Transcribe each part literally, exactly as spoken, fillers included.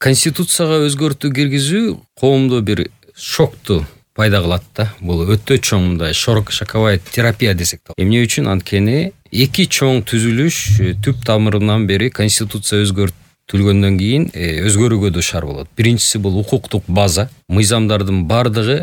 конституцияга өзгөртүү киргизүү коомдо бир шокту пайда кылат да. Бул өтө чоң мындай шоковая терапия десек да. Эмне үчүн? Анткени эки чоң түзүлүш түп тамырынан бери конституция өзгөртүлгөндөн кийин өзгөрүүгө душар болот. Биринчиси бул укуктук база. Мыйзамдардын бардыгы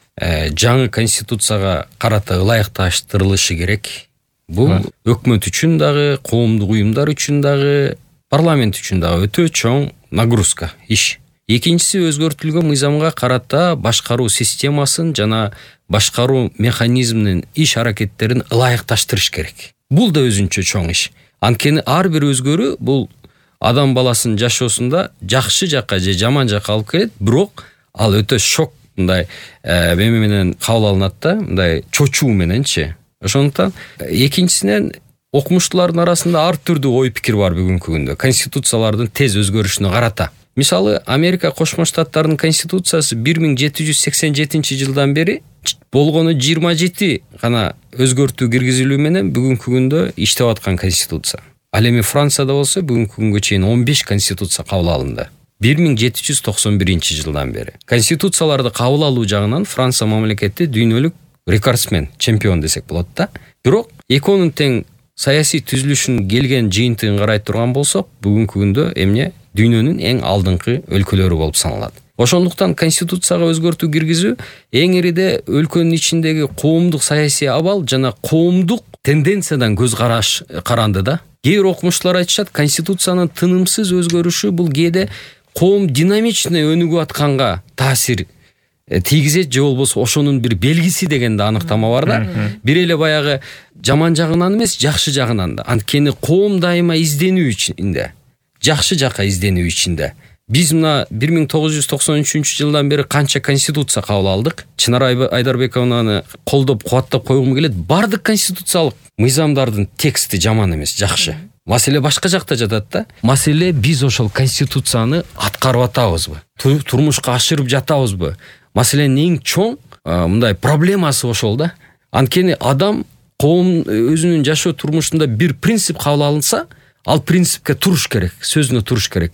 жаңы конституцияга карата ылайыкташтырылышы керек. Бул өкмөт үчүн дагы, коомдук уюмдар үчүн дагы, парламент үчүн дагы өтө чоң нагрузка, иш. Экинчиси өзгөртүлгөн мыйзамга карата башкаруу системасын жана башкаруу механизминин иш аракеттерин ылайыкташтырыш керек. Бул да өзүнчө чоң иш. Анткени ар бир өзгөрүү бул адам баласынын жашоосунда жакшы жакка же жаман жакка алып келет, бирок ал өтө шок мындай эме менен кабыл алынат да, мындай чочуу мененчи. Ошондуктан экинчисинен окумуштуулардын арасында ар түрдүү ой пикир бар бүгүнкү күндө конституциялардын тез өзгөрүшүнө карата. Мисалы, Америка Кошмо Штаттарынын конституциясы бир миң жети жүз сексен жетинчи жылдан бери болгону жыйырма жети гана өзгөртүү киргизилүү менен бүгүнкү күндө иштеп аткан конституция. Ал эми Францияда болсо бүгүнкү күнгө чейин он беш конституция кабыл алынды. бир миң жети жүз токсон биринчи жылдан бери. Конституцияларды кабыл алуу жагынан Франция мамлекети дүйнөлүк рекордсмен, чемпион десек болот да. Бирок экөөнүн тең саясий түзүлүшүн келген жыйынтыгын карай турган болсок, бүгүнкү күндө эмне дүйнөнүн эң алдыңкы өлкөлөрү болуп саналат. Ошондуктан конституцияга өзгөртүү киргизүү эң ириде өлкөнүн ичиндеги коомдук саясий абал жана коомдук тенденциядан көз караш каранды да. Кээ бир окумуштуулар айтышат, конституциянын тынымсыз өзгөрүшү бул кээде коом динамичный өнүгүп атканга таасир тийгизет же болбосо ошонун бир белгиси деген да аныктама бар да. Бир эле баягы жаман жагынан эмес, жакшы жагынан да. Анткени коом дайыма изденүү ичинде, жакшы жакка изденүү ичинде. Биз мына бир миң тогуз жүз токсон үчүнчү жылдан бери канча конституция кабыл алдык. Чынар Айдарбековнаны колдоп кубаттап койгум келет. Бардык конституциялык мыйзамдардын тексти жаман эмес, жакшы. Маселе башка жакта жатат да. Маселе биз ошол конституцияны аткарып атабызбы? Турмушка ашырып жатабызбы? Маселенин эң чоң мындай проблемасы ошол да. Анткени адам, коом өзүнүн жашоо турмушунда бир принцип кабыл алынса, ал принципке туруш керек, сөзүнө туруш керек.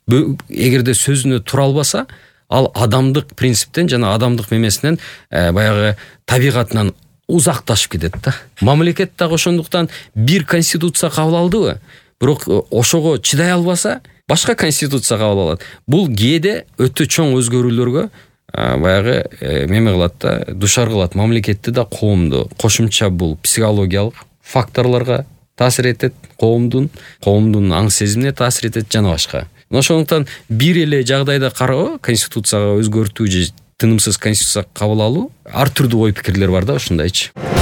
Эгерде сөзүнө тура албаса, ал адамдык принциптен жана адамдык мемесинен баягы табигатынан узакташып кетет да. Мамлекет дагы ошондуктан бир конституция кабыл алдыбы, бирок ошого чыдай албаса, башка конституция кабыл алат. Бул кээде өтө чоң өзгөрүүлөргө баягы эме кылат да, душар кылат мамлекетти да, коомду. Кошумча бул психологиялык факторлорго таасир этет, коомдун, коомдун аң сезимине таасир этет жана башка. Ошондуктан бир эле жагдайда кароо, конституцияга өзгөртүү же тынымсыз конституция кабыл алуу ар түрдүү ой пикирлер бар да ушундайчы.